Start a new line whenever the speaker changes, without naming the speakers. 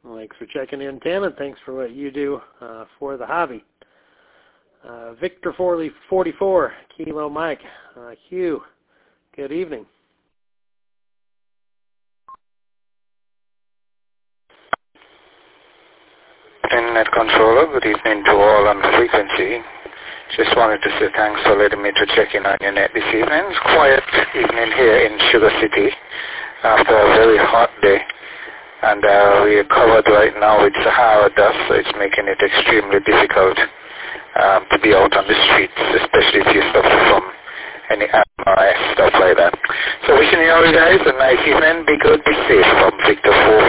Thanks for checking in, Tim, and thanks for what you do for the hobby. Victor 44, Kilo Mike. Hugh, good evening.
Net controller, good evening to all on frequency. Just wanted to say thanks for letting me to check in on your net this evening. It's a quiet evening here in Sugar City after a very hot day. And we are covered right now with Sahara dust, so it's making it extremely difficult to be out on the streets, especially if you suffer from any asthma, stuff like that. So wishing you all guys a nice evening. Be good, be safe from Victor 44.